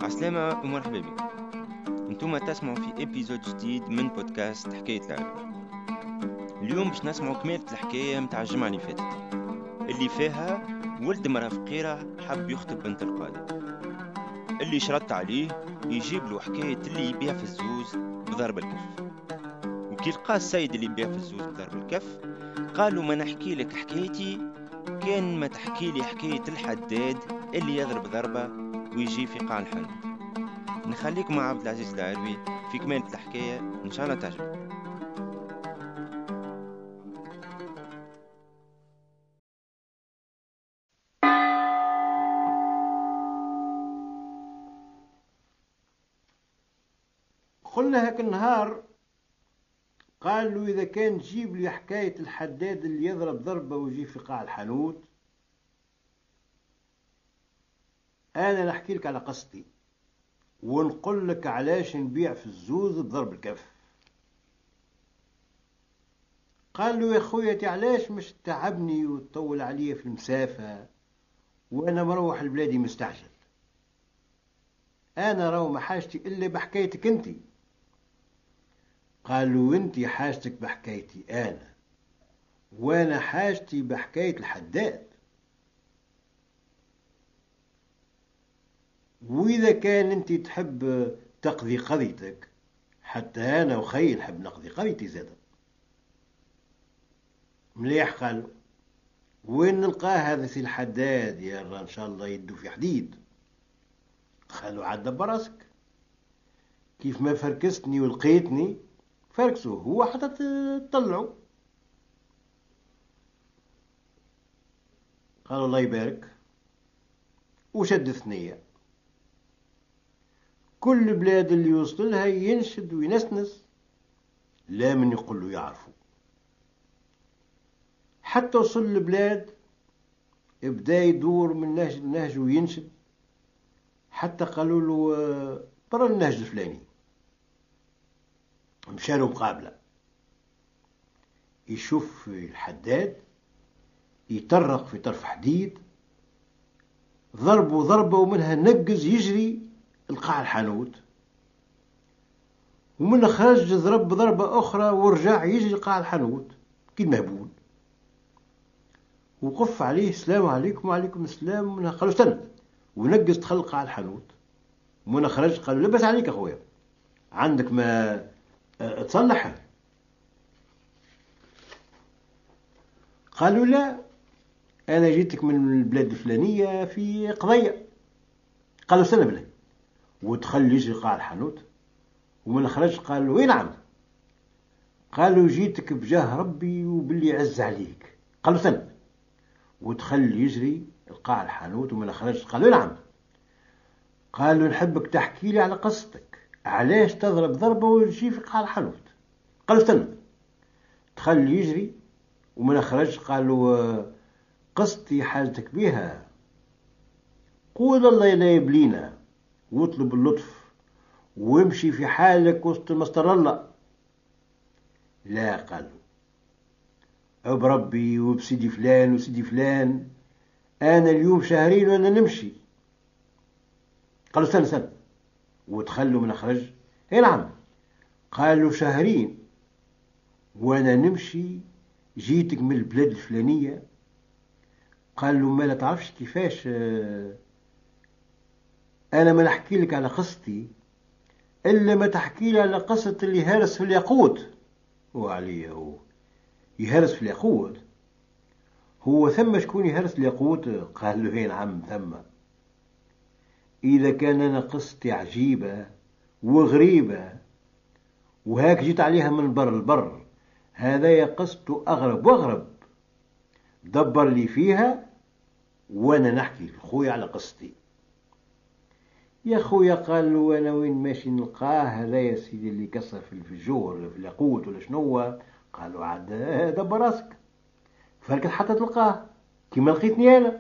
عسلامة ومرحبا بكم. انتم تسمعوا في ابيزود جديد من بودكاست حكاية العربي. اليوم باش نسمعوا كمالة الحكاية متاع الجمعة اللي فاتت، اللي فيها ولد مرأة فقيرة حب يخطب بنت القاضي، اللي شرط عليه يجيب له حكاية اللي يبيع في الزوز بضرب الكف. وكي لقى السيد اللي يبيع في الزوز بضرب الكف قالوا ما نحكي لك حكايتي كان ما تحكي لي حكاية الحداد اللي يضرب ضربة ويجي في قاع الحانوت. نخليكم مع عبد العزيز العربي في كمالة الحكاية إن شاء الله تعجبكم. قلنا هاك النهار قال له إذا كان تجيب لي حكاية الحداد اللي يضرب ضربة ويجي في قاع الحانوت أنا نحكي لك على قصتي ونقول لك علاش نبيع في الزوز بضرب الكف. قال له يا خويا علاش مش تعبني وتطول عليا في المسافة وأنا مروح لبلادي مستعجل. أنا راهو ما حاجتي إلا بحكايتك أنت. قال له أنت حاجتك بحكايتي أنا وأنا حاجتي بحكاية الحداد. وإذا كان أنت تحب تقضي قضيتك حتى أنا وخي نحب نقضي قضيتي زادة. مليح. قال وين نلقاه هذا سي الحداد يا إن شاء الله يدو في حديد. قالوا عاد براسك كيف ما فركستني ولقيتني فركسوه هو حتى تطلعوا. قالوا الله يبارك وشد ثنية. كل بلاد اللي يوصل لها ينشد وينسنس لا من يقول له يعرفوا. حتى وصل البلاد بدا يدور من نهج لنهج وينشد حتى قالوا له برا النهج الفلاني. مشى له مقابلة يشوف الحداد يطرق في طرف حديد ضربه ضربة ومنها نقز يجري القاع الحانوت ومن خرج ضرب ضربة أخرى ورجع يجري القاع الحانوت كي مهبول. وقف عليه السلام عليكم وعليكم السلام. منها قالوا استنى ونقز دخل القاع الحانوت. ومن خرج قالوا لبس عليك أخويا عندك ما تصلح. قالوا لا أنا جيتك من البلاد الفلانية في قضية. قالوا استنى بالله. ودخل يجري قاع الحانوت ومن خرج قال له وين نعم. قالوا جيتك بجاه ربي وباللي عز عليك. قالوا استنى. ودخل يجري القاع الحانوت ومن خرج قالوا نعم. قالوا نحبك تحكي لي على قصتك علاش تضرب ضربة وتجي في قاع الحانوت. قالوا استنى. دخل يجري ومن خرج قالوا قصتي حاجتك بها قول الله لا يبلينا واطلب اللطف وامشي في حالك وسط مستر الله. لا قالوا بربي وبسيدي فلان وسيدي فلان أنا اليوم شهرين وأنا نمشي. قالوا استنى استنى. ودخلوا من خرج اي نعم. قالوا شهرين وأنا نمشي جيتك من البلاد الفلانية. قالوا ما لا تعرفش كيفاش أنا ما نحكي لك على قصتي إلا ما تحكي لي على قصة اللي هارس في الياقوت. وعليه هو يهرس في الياقوت. هو ثم شكون يهرس الياقوت. قال له هين عم ثم. إذا كان أنا قصتي عجيبة وغريبة وهاك جيت عليها من بر البر هذا قصته أغرب وأغرب دبر لي فيها وأنا نحكي خويا على قصتي. يا خويا قال له أنا وين ماشي نلقاه هذا يا سيدي اللي كسر في الفجور في الياقوت ولا شنو. قالوا عاد دبر راسك فركت حتى تلقاه كيما لقيتني أنا.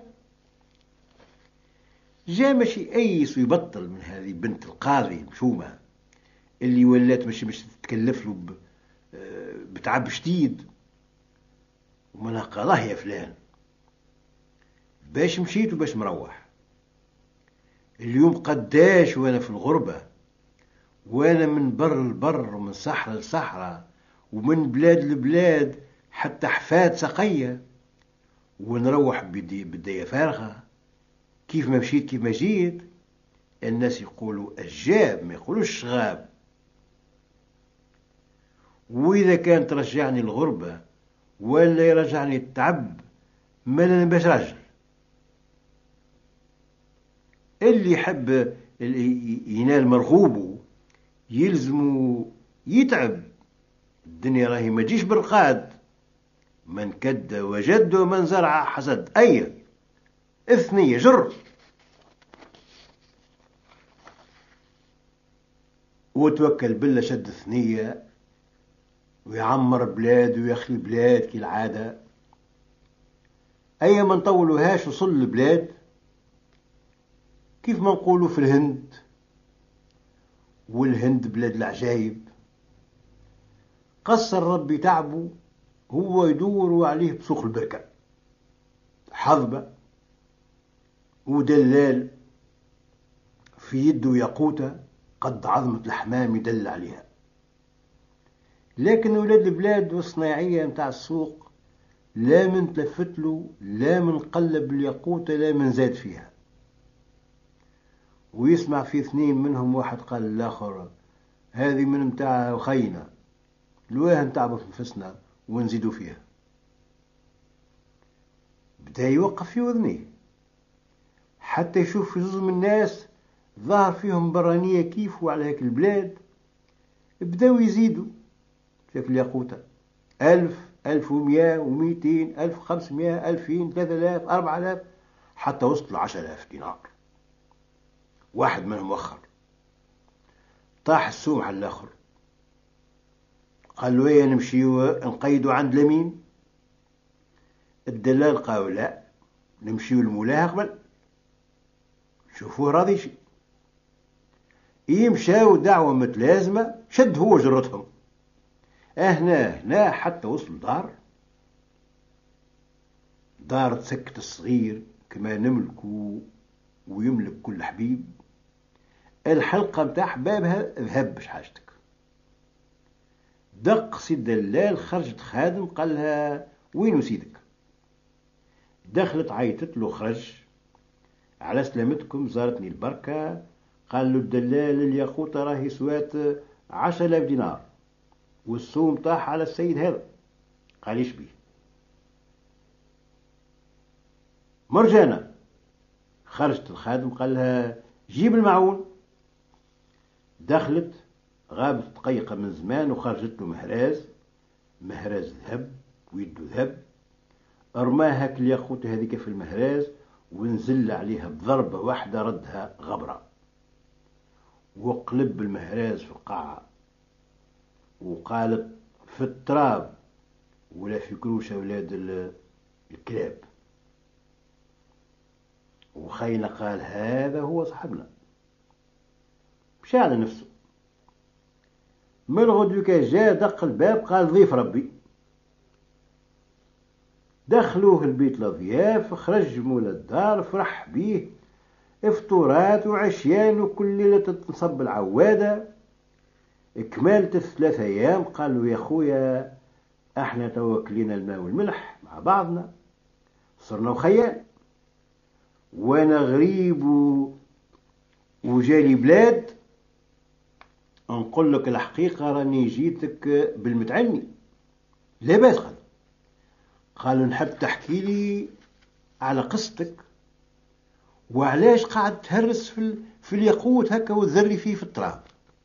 جا ماشي أيس ويبطل من هذه بنت القاضي مشومة اللي ولات مش تتكلف له بتعب شديد. ومنها قالاه يا فلان باش مشيت وباش مروح اليوم قداش وأنا في الغربة، وأنا من بر لبر ومن صحراء لصحراء ومن بلاد لبلاد حتى حفاد سقية، ونروح بداية فارغة. كيف ما مشيت كيف ما جيت، الناس يقولوا أجاب ما يقولوش شغاب. وإذا كان ترجعني الغربة ولا يرجعني التعب، ما أنا باش راجل. اللي يحب ينال مرغوبه يلزم يتعب. الدنيا راهي ما تجيش بالرقاد، من كد وجد ومن زرع حسد. أي اثنية جر. وتوكل بالله شد ثنية ويعمر بلاد ويخلي بلاد كالعادة. أي ما نطولوهاش وصل البلاد كيف ما نقولوا في الهند، والهند بلاد العجايب. قصر ربي تعبه، هو يدور عليه بسوق البركة، حظبة ودلال في يده ياقوتة قد عظمة الحمام يدل عليها. لكن ولاد البلاد والصناعية متاع السوق لا من تلفتله، لا من قلب الياقوتة، لا من زاد فيها. ويسمع في اثنين منهم واحد قال للآخر هذه من متاع خينا، لواه نتعبوا في نفسنا ونزيدوا فيها. بدا يوقف في وذنيه حتى يشوف في جزء من الناس ظهر فيهم برانية كيف وعلى هيك البلاد. بداوا يزيدوا شاف الياقوتة 1000 1100 و200 1500 2000 3000 4000 حتى وصل 10,000 دينار. واحد منهم وخر طاح السوم على الآخر، قال له ايه نمشي نقيدوا عند لمين؟ الدلال قالوا لا نمشيو لمولاه قبل شوفوه راضي شي. مشاو دعوة متلازمة، شد هو جرتهم هنا حتى وصل دار تسكت الصغير كما نملكه ويملك كل حبيب. الحلقة متاع حبابها ذهب باش حاجتك. دق سي الدلال، خرجت خادم قال لها وين سيدك؟ دخلت عيطت له، خرج على سلامتكم زارتني البركة. قال له الدلال الياقوتة راهي سوات 10,000 دينار والسوم طاح على السيد هذا. قال ايش بيه؟ مرجانة. خرجت الخادم قال لها جيب المعون. دخلت غابت دقيقة من زمان وخرجت له مهراز ذهب ويده ذهب. رماها الياقوتة هذيك في المهراز ونزل عليها بضربة واحدة ردها غبرة، وقلب المهراز في القاعة وقالت في التراب ولا في كروش أولاد الكلاب. وخينا قال هذا هو صاحبنا، مشى على نفسه. من الغدو كان جاء دق الباب قال ضيف ربي. دخلوه البيت الضياف، خرج مول الدار فرح بيه، افطورات وعشيان وكل ليلة تنصب العوادة. كمالت 3 أيام قالوا يا خويا احنا توكلين الماء والملح مع بعضنا صرنا وخيال، وانا غريب وجالي بلاد. نقول لك الحقيقة راني جيتك بالمتعني. لا باس. قالوا نحب تحكي لي على قصتك وعلاش قاعد تهرس في الياقوت هكا وتذري فيه في التراب.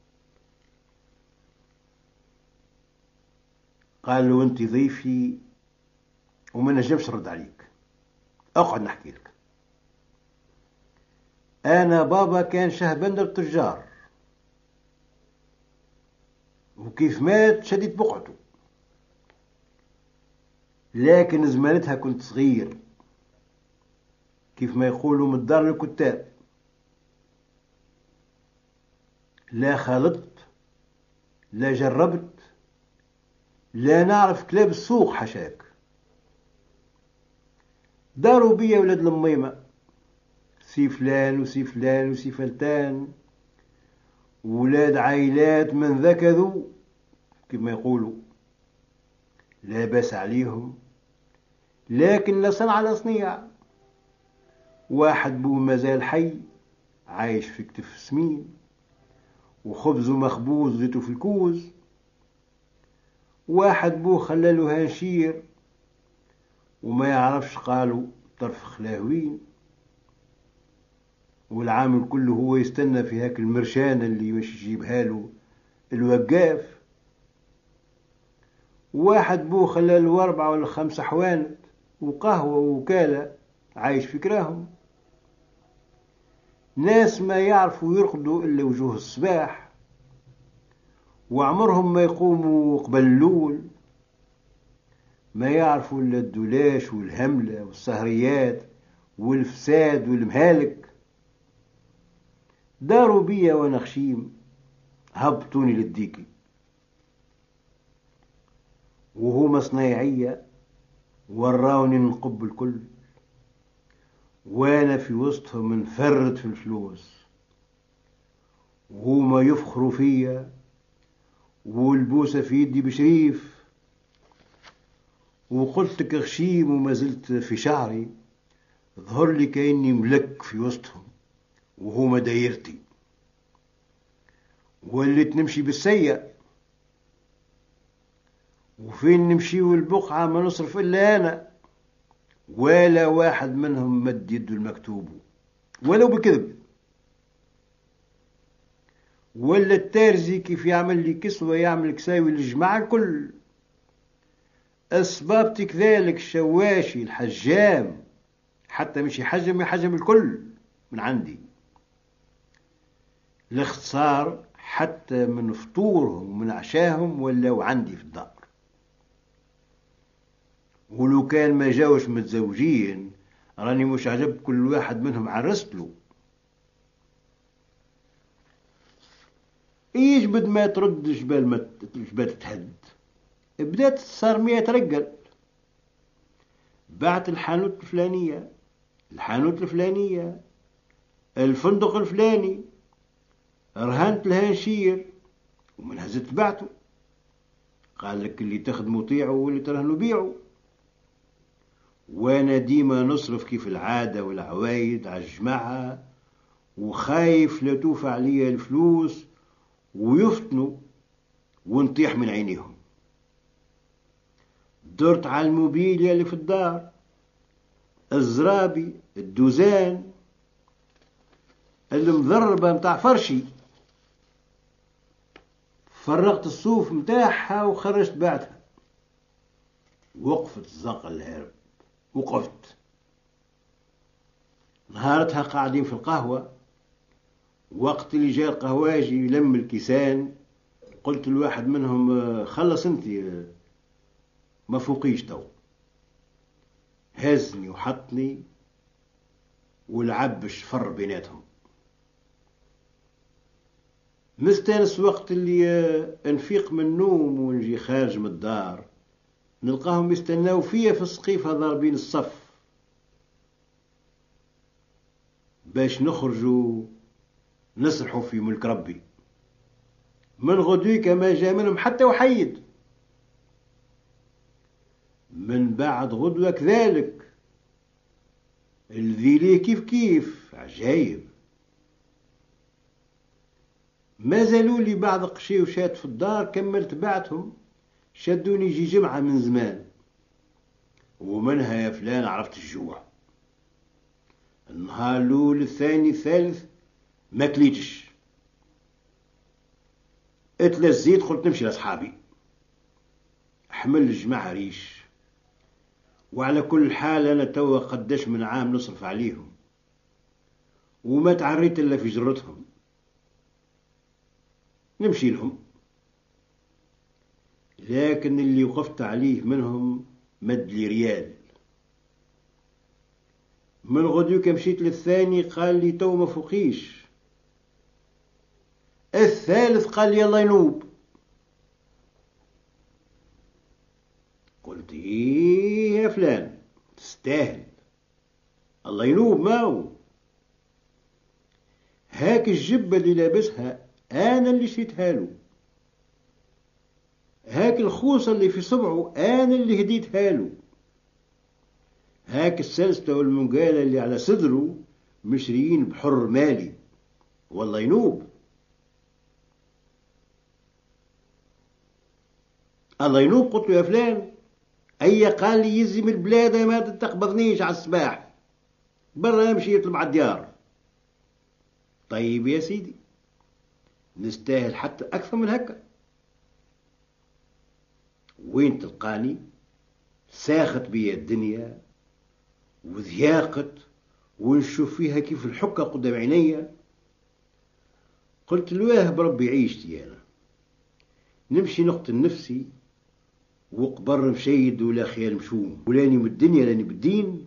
قالوا انت ضيفي وما نجمش نرد عليك، اقعد نحكي لك. انا بابا كان شهبندر تجار، وكيف مات شديت بقعته، لكن زمانتها كنت صغير كيف ما يقولوا من الدار للكتاب. لا خلطت لا جربت لا نعرف كلاب السوق حشاك. داروا بيا ولاد الميمة سي فلان وسي فلان وسي فلتان، ولاد عائلات من ذكذوا كما يقولوا، لا بأس عليهم، لكن لا صنع لا صنيع. واحد بو مازال حي عايش في كتف سمين، وخبزه مخبوز وزيته في الكوز. واحد بو خلاله هانشير وما يعرفش قالوا طرف خلاهوين، والعامل كله هو يستنى في هاك المرشانة اللي باش يجيبها له الوقاف. واحد بو خلاله 4 ولا 5 حوانت وقهوة ووكالة عايش في كراهم. ناس ما يعرفوا يرقدوا إلا وجوه الصباح، وعمرهم ما يقوموا قبل اللول، ما يعرفوا إلا الدلاش والهملة والسهريات والفساد والمهالك. داروا بيا وانا خشيم، هبطوني للديكي، وهما صنايعية وراوني نقب الكل، وانا في وسطهم نفرد في الفلوس، وهما يفخروا فيا والبوسة في يدي بشريف. وقلت لك غشيم وما زلت في شعري، ظهر لي كأني ملك في وسطهم وهما دايرتي. وليت نمشي بالسيء، وفين نمشي والبقعة ما نصرف إلا أنا، ولا واحد منهم مد يده المكتوب ولو بكذب. ولا التارزي كيف يعمل لي كسوة يعمل كساوي للجماعة الكل. أسبابتي كذلك، الشواشي الحجام حتى مش يحجم الكل من عندي. الاختصار حتى من فطورهم ومن عشاهم ولاو عندي في الدار. ولو كان ما جاوش متزوجين راني مش عجب كل واحد منهم عرست له. يجبد ما ترد جبال تتهد. بدات الصارمية ترقل، بعت الحانوت الفلانية، الحانوت الفلانية، الفندق الفلاني، رهنت الهانشير، ومن هزت بعته. قال لك اللي تخدموا طيعوا واللي ترهنوا بيعوا. وانا ديما نصرف كيف العادة والعوايد على الجماعة، وخايف لا توفى عليا الفلوس ويفتنوا ونطيح من عينيهم. درت على الموبيليا اللي في الدار، الزرابي، الدوزان، المضربة متاع فرشي، فرغت الصوف متاعها وخرجت بعتها. وقفت الزنقة الهرب، وقفت. نهارتها قاعدين في القهوة، وقت اللي جاء القهواجي يلم الكيسان قلت لواحد منهم خلص انت ما فوقيش تو. هزني وحطني والعبش فر بيناتهم. مستانس وقت اللي انفيق من النوم ونجي خارج من الدار نلقاهم يستناو فيا في السقيفة ضاربين الصف باش نخرجوا نسرحوا في ملك ربي. من غدوك ما جاء منهم حتى وحيد. من بعد غدوة كذلك، الذيلي كيف عجايب. ما زالوا لي بعض قشي وشات في الدار، كملت بعتهم، شدوني يجي جمعة من زمان. ومنها يا فلان عرفت الجوع. النهار الأول الثاني الثالث ما كليتش، اتلزيت قلت نمشي لأصحابي أحمل الجماعة ريش. وعلى كل حال أنا توا قداش من عام نصرف عليهم وما تعريت إلا في جرتهم. نمشي لهم، لكن اللي وقفت عليه منهم مد لي ريال. من غدوك مشيت للثاني قال لي تو ما فوقيش. الثالث قال لي الله ينوب. قلت ايه يا فلان تستاهل، الله ينوب ما هو. هاك الجبة اللي لابسها أنا اللي شريتها له، هاك الخوصة اللي في صبعه أنا اللي هديتها له، هاك السلسلة والمنقالة اللي على صدره مشريين بحر مالي، والله ينوب. الله ينوب. قلت له يا فلان، أي قال لي يزي من البلاد ما تقبضنيش على الصباح، برا امشي يطلب على الديار. طيب يا سيدي، نستاهل حتى أكثر من هكا. وين تلقاني ساخت بيا الدنيا وضياقت ونشوف فيها كيف الحكة قدام عينيا. قلت له بربي عيشتي أنا، نمشي نقتل نفسي وقبر مشيد ولا خيال مشوم ولاني من الدنيا لاني بالدين.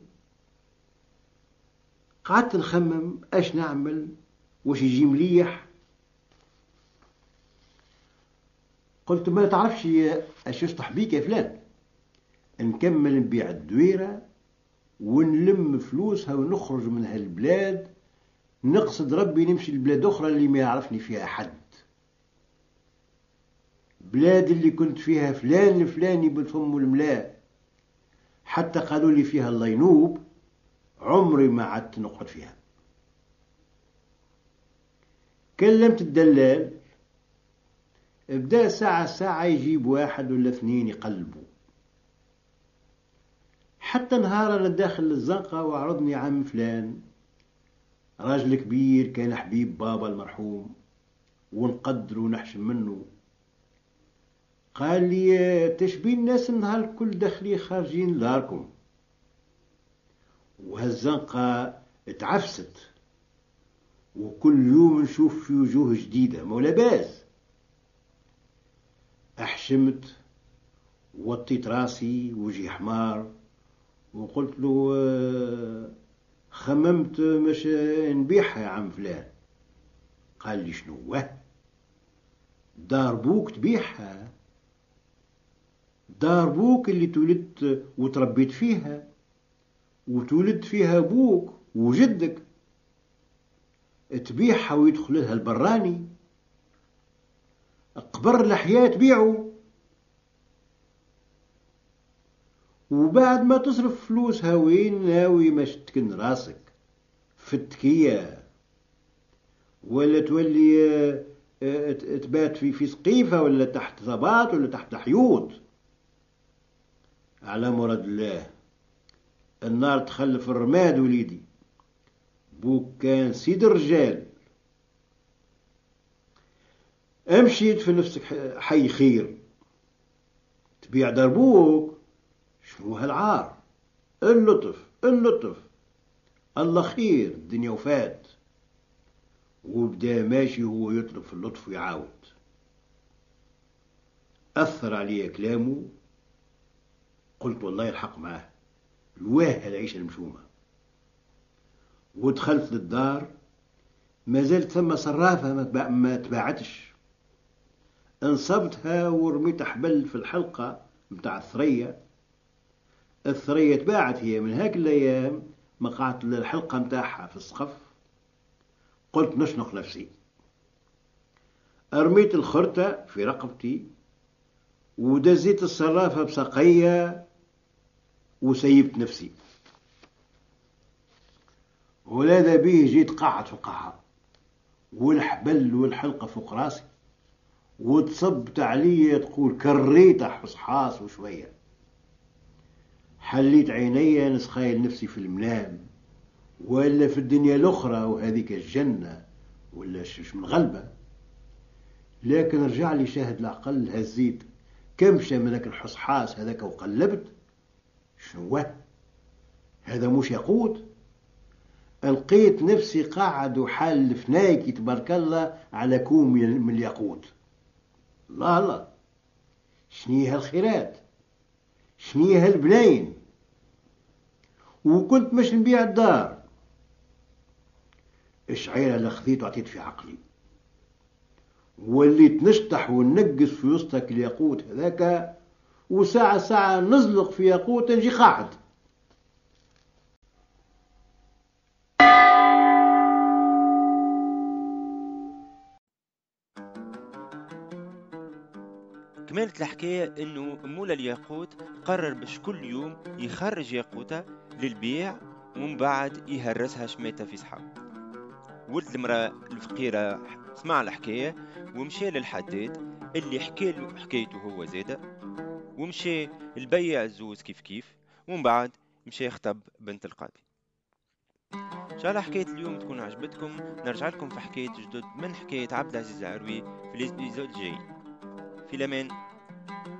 قعدت نخمم اش نعمل واش يجي مليح. قلت ما تعرفش اش يصلح بيك يا فلان، نكمل نبيع الدويرة ونلم فلوسها ونخرج من هالبلاد، نقصد ربي نمشي لبلاد أخرى اللي ما يعرفني فيها حد، بلاد اللي كنت فيها فلان الفلاني بالفم والملاء، حتى قالوا لي فيها الله ينوب، عمري ما عدت نقعد فيها. كلمت الدلال، بدأ ساعة يجيب واحد ولا اثنين يقلبوا، حتى نهار أنا داخل الزنقة وعرضني عم فلان، راجل كبير كان حبيب بابا المرحوم ونقدر ونحشم منه. قال لي تشبين الناس النهار الكل داخلين خارجين داركم، وهالزنقة اتعفست وكل يوم نشوف في وجوه جديدة مولا باز. أحشمت وطيت راسي وجهي حمار وقلت له خممت مش نبيعها يا عم فلان. قال لي شنو دار بوك تبيعها؟ دار بوك اللي تولدت وتربيت فيها وتولد فيها أبوك وجدك، تبيعها ويدخل لها البراني؟ قبر الحياة تبيعه وبعد ما تصرف فلوسها وين ناوي ما تكن راسك في التكية ولا تولي تبات في سقيفة ولا تحت ضباط ولا تحت حيوط؟ على مراد الله، النار تخلف الرماد وليدي، بوك كان سيد الرجال. امشي في نفسك حي خير، تبيع دربوك شنو هالعار؟ اللطف اللطف، الله خير الدنيا وفات. وبدا ماشي هو يطلب في اللطف ويعاود. أثر علي كلامه، قلت والله الحق معاه، الواه العيشة المشومة. ودخلت للدار، ما زالت ثم صرافة ما تباعتش، انصبتها ورميت حبل في الحلقة متاع الثريا. الثريا تباعت هي من هاك الأيام، ما قعدت الحلقة متاعها في السقف. قلت نشنق نفسي، رميت الخرطة في رقبتي ودزيت الصرافة بساقية وسيبت نفسي. ولاذا به جيت قاعد في القاعة والحبل والحلقة فوق راسي وتصبت علي تقول كريت حصحاص وشوية. حليت عيني نسخايل نفسي في المنام ولا في الدنيا الأخرى وهذيك الجنة ولا شش من غلبة، لكن رجع لي شاهد العقل. هزيت كمشة من ذاك الحصحاص هذاك وقلبت، شنو هذا؟ مش يقود. لقيت نفسي قاعد وحال الفنايكي تبارك الله على كوم من الياقوت. الله الله، شنيها الخيرات، شنيها البناين. وكنت مش نبيع الدار، الشعيرة اللي خذيت وعطيت في عقلي، وليت نشطح وننقص في وسطك الياقوت هذاك، وساعة نزلق في ياقوت نجي قاعد. كمالة الحكاية انه مولا الياقوت قرر باش كل يوم يخرج ياقوتة للبيع ومن بعد يهرسها شميتة في صحاب. ولد المرأة الفقيرة سمع الحكاية ومشى للحداد اللي حكى له حكايته هو زادة، ومشى البيع الزوز كيف ومن بعد مشى يخطب بنت القاضي. ان شاء الله حكاية اليوم تكون عجبتكم. نرجع لكم في حكاية جدد من حكاية عبد العزيز العروي في الإبيزود الجاي. في الأمان.